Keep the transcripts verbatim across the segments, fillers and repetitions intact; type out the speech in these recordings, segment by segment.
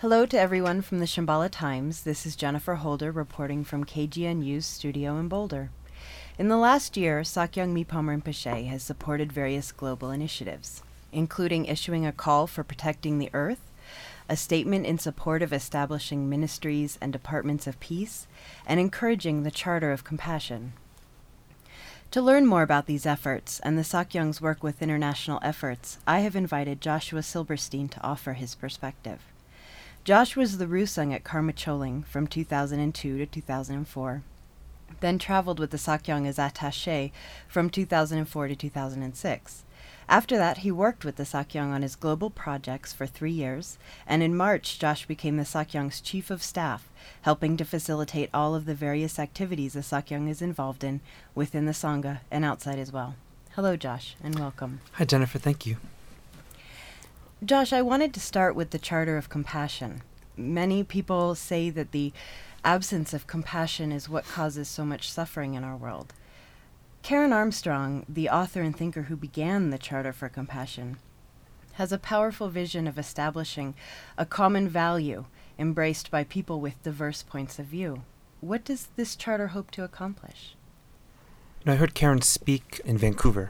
Hello to everyone from the Shambhala Times. This is Jennifer Holder reporting from K G N U's studio in Boulder. In the last year, Sakyong Mipham Rinpoche has supported various global initiatives, including issuing a call for protecting the earth, a statement in support of establishing ministries and departments of peace, and encouraging the Charter of Compassion. To learn more about these efforts and the Sakyong's work with international efforts, I have invited Joshua Silberstein to offer his perspective. Josh was the Rusang at Karma Choling from two thousand two to two thousand four, then traveled with the Sakyong as attaché from two thousand four to two thousand six. After that, he worked with the Sakyong on his global projects for three years, and in March, Josh became the Sakyong's chief of staff, helping to facilitate all of the various activities the Sakyong is involved in within the Sangha and outside as well. Hello, Josh, and welcome. Hi, Jennifer. Thank you. Josh, I wanted to start with the Charter of Compassion. Many people say that the absence of compassion is what causes so much suffering in our world. Karen Armstrong, the author and thinker who began the Charter for Compassion, has a powerful vision of establishing a common value embraced by people with diverse points of view. What does this charter hope to accomplish? You know, I heard Karen speak in Vancouver.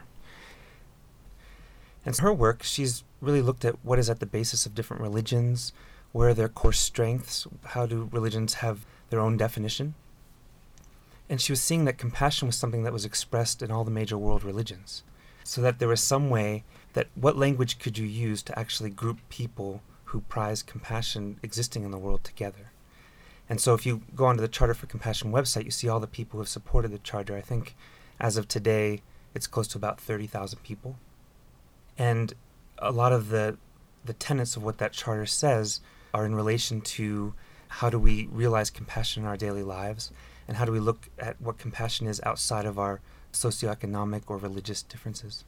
And her work, she's really looked at what is at the basis of different religions, where are their core strengths, how do religions have their own definition. And she was seeing that compassion was something that was expressed in all the major world religions. So that there was some way that what language could you use to actually group people who prize compassion existing in the world together. And so if you go onto the Charter for Compassion website, you see all the people who have supported the Charter. I think as of today, it's close to about thirty thousand people. And a lot of the, the tenets of what that Charter says are in relation to how do we realize compassion in our daily lives, and how do we look at what compassion is outside of our socioeconomic or religious differences.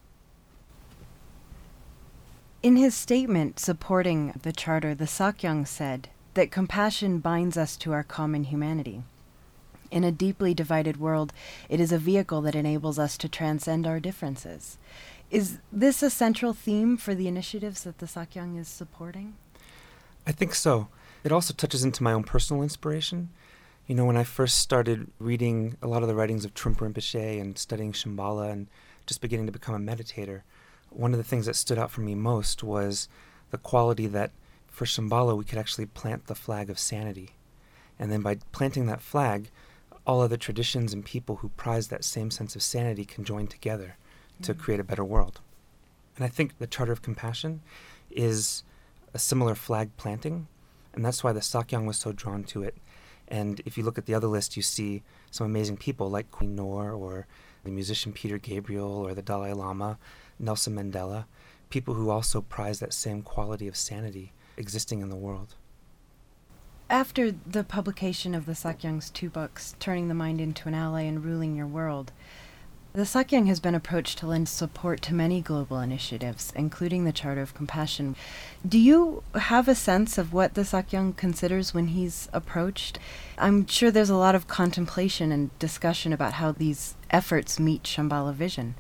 In his statement supporting the Charter, the Sakyong said that compassion binds us to our common humanity. In a deeply divided world, it is a vehicle that enables us to transcend our differences. Is this a central theme for the initiatives that the Sakyong is supporting? I think so. It also touches into my own personal inspiration. You know, when I first started reading a lot of the writings of Trungpa Rinpoche and studying Shambhala and just beginning to become a meditator, one of the things that stood out for me most was the quality that for Shambhala we could actually plant the flag of sanity. And then by planting that flag, all other traditions and people who prize that same sense of sanity can join together to create a better world. And I think the Charter of Compassion is a similar flag planting, and that's why the Sakyong was so drawn to it. And if you look at the other list, you see some amazing people like Queen Noor or the musician Peter Gabriel or the Dalai Lama, Nelson Mandela, people who also prize that same quality of sanity existing in the world. After the publication of the Sakyong's two books, Turning the Mind into an Ally and Ruling Your World, the Sakyong has been approached to lend support to many global initiatives, including the Charter of Compassion. Do you have a sense of what the Sakyong considers when he's approached? I'm sure there's a lot of contemplation and discussion about how these efforts meet Shambhala vision.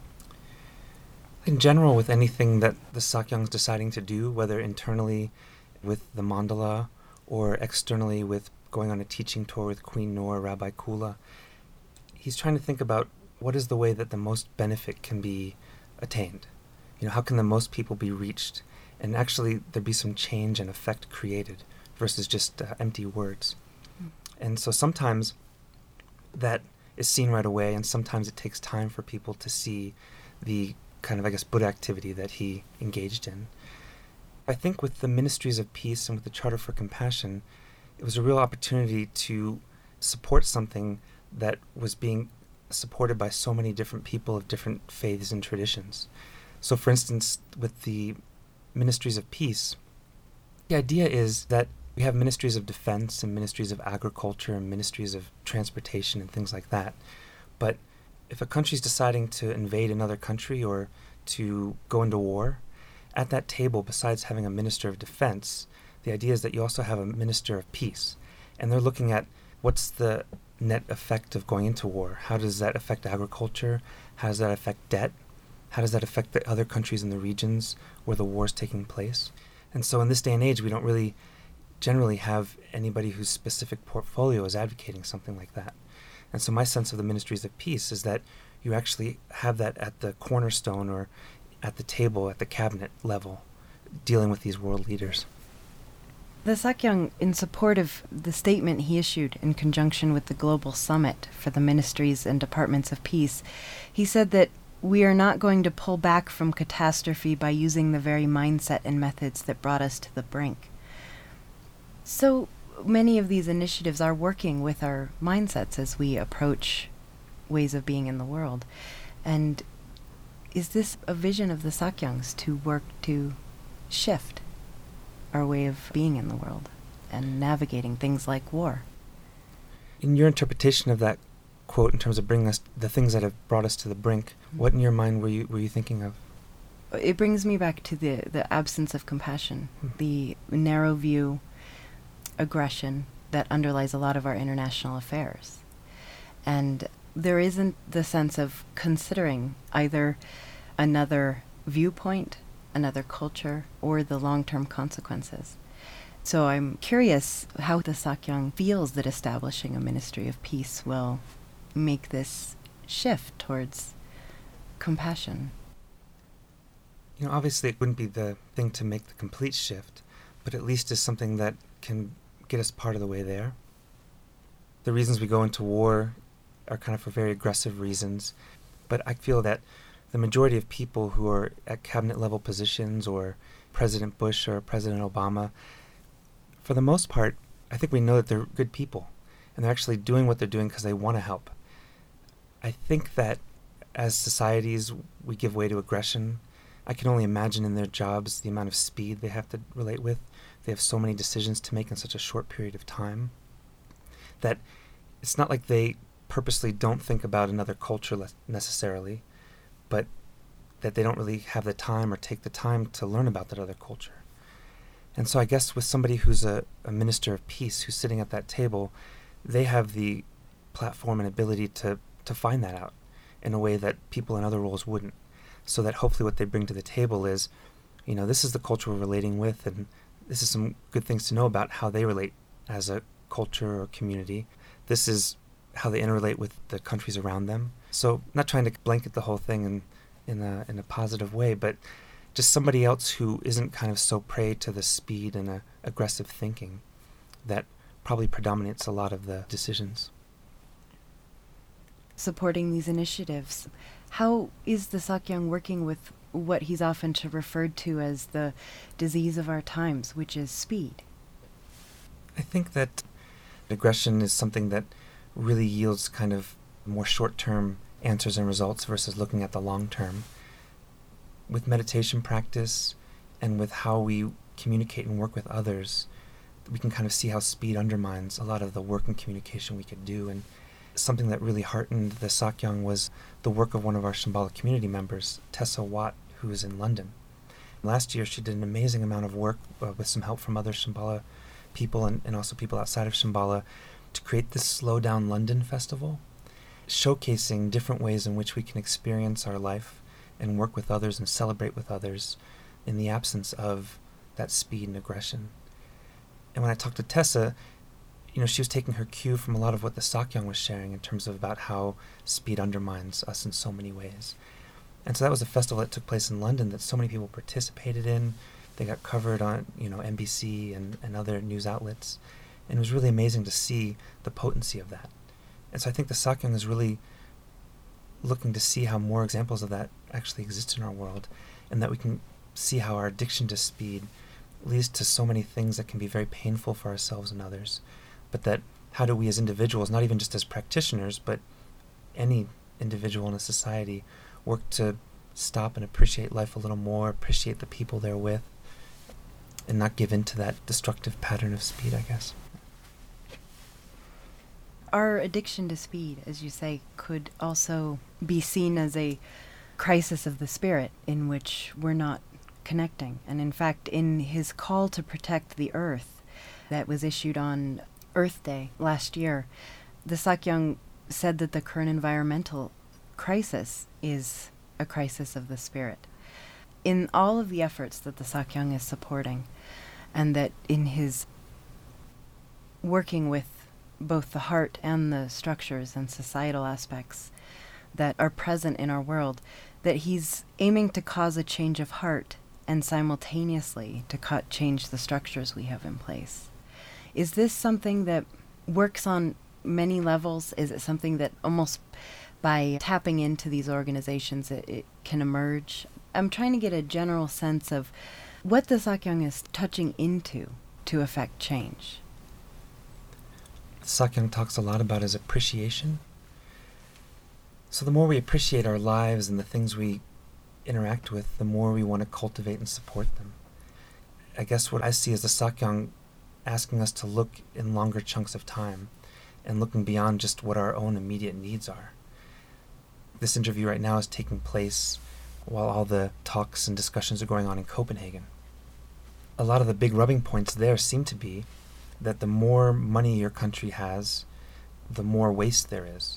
In general, with anything that the Sakyong's deciding to do, whether internally with the mandala or externally with going on a teaching tour with Queen Noor, Rabbi Kula, he's trying to think about what is the way that the most benefit can be attained? You know, how can the most people be reached? And actually there be some change and effect created versus just uh, empty words. Mm. And so sometimes that is seen right away, and sometimes it takes time for people to see the kind of, I guess, Buddha activity that he engaged in. I think with the Ministries of Peace and with the Charter for Compassion, it was a real opportunity to support something that was being supported by so many different people of different faiths and traditions. So for instance, with the Ministries of Peace, the idea is that we have ministries of defense and ministries of agriculture and ministries of transportation and things like that. But if a country's deciding to invade another country or to go into war, at that table, besides having a minister of defense, the idea is that you also have a minister of peace. And they're looking at what's the net effect of going into war. How does that affect agriculture? How does that affect debt? How does that affect the other countries in the regions where the war is taking place? And so in this day and age, we don't really generally have anybody whose specific portfolio is advocating something like that. And so my sense of the Ministries of Peace is that you actually have that at the cornerstone or at the table, at the cabinet level, dealing with these world leaders. The Sakyong, in support of the statement he issued in conjunction with the Global Summit for the Ministries and Departments of Peace, he said that we are not going to pull back from catastrophe by using the very mindset and methods that brought us to the brink. So many of these initiatives are working with our mindsets as we approach ways of being in the world. And is this a vision of the Sakyongs to work to shift our way of being in the world and navigating things like war? In your interpretation of that quote, in terms of bringing us the things that have brought us to the brink, what in your mind were you were you thinking of? It brings me back to the, the absence of compassion, mm. the narrow view, aggression that underlies a lot of our international affairs. And there isn't the sense of considering either another viewpoint, another culture, or the long-term consequences. So I'm curious how the Sakyong feels that establishing a Ministry of Peace will make this shift towards compassion. You know, obviously it wouldn't be the thing to make the complete shift, but at least is something that can get us part of the way there. The reasons we go into war are kind of for very aggressive reasons, but I feel that the majority of people who are at cabinet level positions, or President Bush or President Obama, for the most part, I think we know that they're good people, and they're actually doing what they're doing because they want to help. I think that as societies, we give way to aggression. I can only imagine in their jobs the amount of speed they have to relate with. They have so many decisions to make in such a short period of time that it's not like they purposely don't think about another culture le- necessarily, but that they don't really have the time or take the time to learn about that other culture. And so I guess with somebody who's a, a minister of peace who's sitting at that table, they have the platform and ability to, to find that out in a way that people in other roles wouldn't. So that hopefully what they bring to the table is, you know, this is the culture we're relating with, and this is some good things to know about how they relate as a culture or community. This is how they interrelate with the countries around them. So not trying to blanket the whole thing in, in, a, in a positive way, but just somebody else who isn't kind of so prey to the speed and uh, aggressive thinking that probably predominates a lot of the decisions. Supporting these initiatives, how is the Sakyong working with what he's often to referred to as the disease of our times, which is speed? I think that aggression is something that really yields kind of more short-term answers and results versus looking at the long-term. With meditation practice and with how we communicate and work with others, we can kind of see how speed undermines a lot of the work and communication we could do. And something that really heartened the Sakyong was the work of one of our Shambhala community members, Tessa Watt, who is in London. Last year she did an amazing amount of work uh, with some help from other Shambhala people and, and also people outside of Shambhala to create this Slow Down London festival, showcasing different ways in which we can experience our life and work with others and celebrate with others in the absence of that speed and aggression. And when I talked to Tessa, you know, she was taking her cue from a lot of what the Sakyong was sharing in terms of about how speed undermines us in so many ways. And so that was a festival that took place in London that so many people participated in. They got covered on, you know, N B C and, and other news outlets. And it was really amazing to see the potency of that. And so I think the Sakyong is really looking to see how more examples of that actually exist in our world, and that we can see how our addiction to speed leads to so many things that can be very painful for ourselves and others. But that how do we as individuals, not even just as practitioners, but any individual in a society, work to stop and appreciate life a little more, appreciate the people they're with, and not give in to that destructive pattern of speed, I guess. Our addiction to speed, as you say, could also be seen as a crisis of the spirit in which we're not connecting. And in fact, in his call to protect the earth that was issued on Earth Day last year, the Sakyong said that the current environmental crisis is a crisis of the spirit. In all of the efforts that the Sakyong is supporting, and that in his working with both the heart and the structures and societal aspects that are present in our world, that he's aiming to cause a change of heart and simultaneously to cut, change the structures we have in place. Is this something that works on many levels? Is it something that almost by tapping into these organizations it, it can emerge? I'm trying to get a general sense of what the Sakyong is touching into to affect change. Sakyong talks a lot about his appreciation. So the more we appreciate our lives and the things we interact with, the more we want to cultivate and support them. I guess what I see is the Sakyong asking us to look in longer chunks of time and looking beyond just what our own immediate needs are. This interview right now is taking place while all the talks and discussions are going on in Copenhagen. A lot of the big rubbing points there seem to be that the more money your country has, the more waste there is.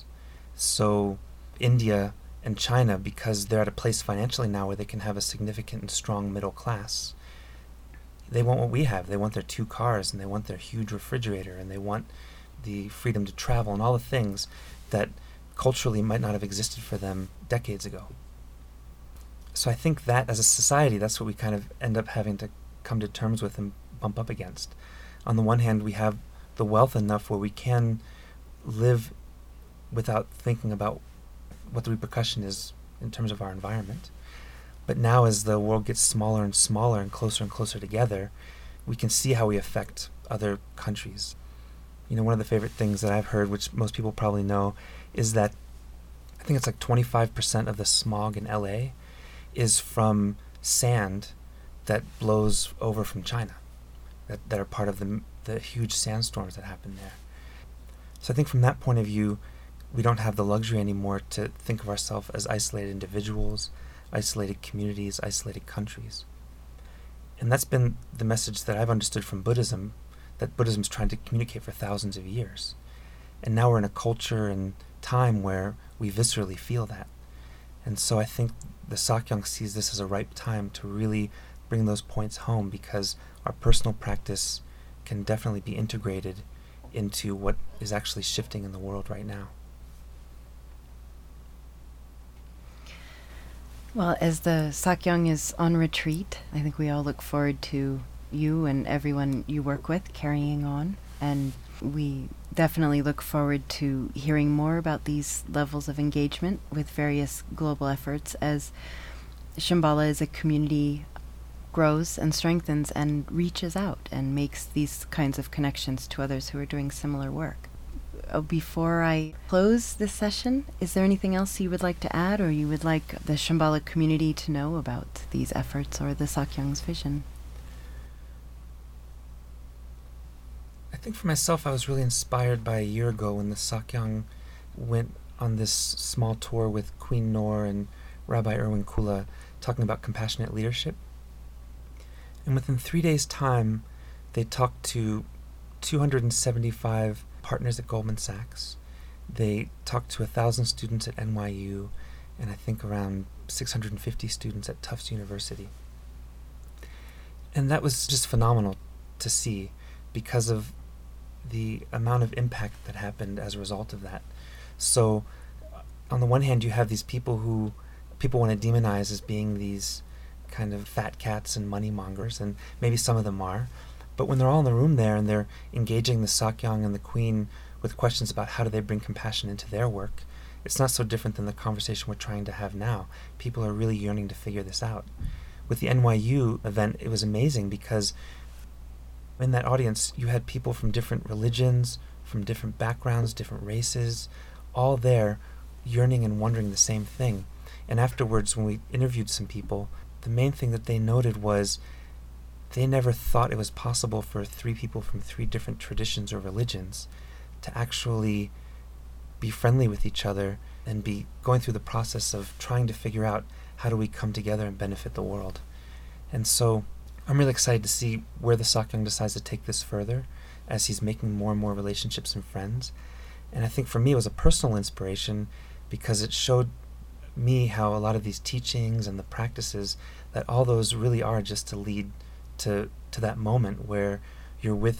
So India and China, because they're at a place financially now where they can have a significant and strong middle class, they want what we have. They want their two cars, and they want their huge refrigerator, and they want the freedom to travel and all the things that culturally might not have existed for them decades ago. So I think that as a society, that's what we kind of end up having to come to terms with and bump up against. On the one hand, we have the wealth enough where we can live without thinking about what the repercussion is in terms of our environment. But now as the world gets smaller and smaller and closer and closer together, we can see how we affect other countries. You know, one of the favorite things that I've heard, which most people probably know, is that I think it's like twenty-five percent of the smog in L A is from sand that blows over from China, that, that are part of the, the huge sandstorms that happen there. So I think from that point of view, we don't have the luxury anymore to think of ourselves as isolated individuals, isolated communities, isolated countries. And that's been the message that I've understood from Buddhism, that Buddhism's trying to communicate for thousands of years. And now we're in a culture and time where we viscerally feel that. And so I think the Sakyong sees this as a ripe time to really bring those points home, because our personal practice can definitely be integrated into what is actually shifting in the world right now. Well, as the Sakyong is on retreat, I think we all look forward to you and everyone you work with carrying on, and we definitely look forward to hearing more about these levels of engagement with various global efforts as Shambhala as a community grows and strengthens and reaches out and makes these kinds of connections to others who are doing similar work. Uh, before I close this session, is there anything else you would like to add, or you would like the Shambhala community to know about these efforts or the Sakyong's vision? I think for myself, I was really inspired by a year ago when the Sakyong went on this small tour with Queen Noor and Rabbi Irwin Kula talking about compassionate leadership. And within three days' time, they talked to two hundred seventy-five partners at Goldman Sachs. They talked to one thousand students at N Y U, and I think around six hundred fifty students at Tufts University. And that was just phenomenal to see, because of the amount of impact that happened as a result of that. So on the one hand, you have these people who people want to demonize as being these kind of fat cats and money mongers, and maybe some of them are. But when they're all in the room there and they're engaging the Sakyong and the Queen with questions about how do they bring compassion into their work, it's not so different than the conversation we're trying to have now. People are really yearning to figure this out. With the N Y U event, it was amazing because in that audience, you had people from different religions, from different backgrounds, different races, all there yearning and wondering the same thing. And afterwards, when we interviewed some people, the main thing that they noted was they never thought it was possible for three people from three different traditions or religions to actually be friendly with each other and be going through the process of trying to figure out how do we come together and benefit the world. And so I'm really excited to see where the Sakyong decides to take this further as he's making more and more relationships and friends. And I think for me it was a personal inspiration because it showed me how a lot of these teachings and the practices, that all those really are just to lead to to that moment where you're with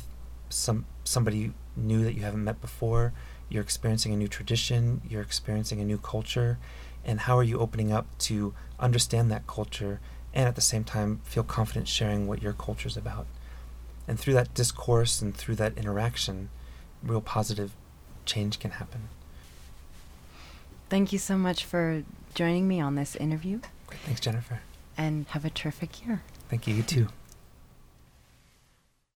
some somebody new that you haven't met before. You're experiencing a new tradition, you're experiencing a new culture, and how are you opening up to understand that culture and at the same time feel confident sharing what your culture's about. And through that discourse and through that interaction, real positive change can happen. Thank you so much for joining me on this interview. Great. Thanks, Jennifer. And have a terrific year. Thank you. You too.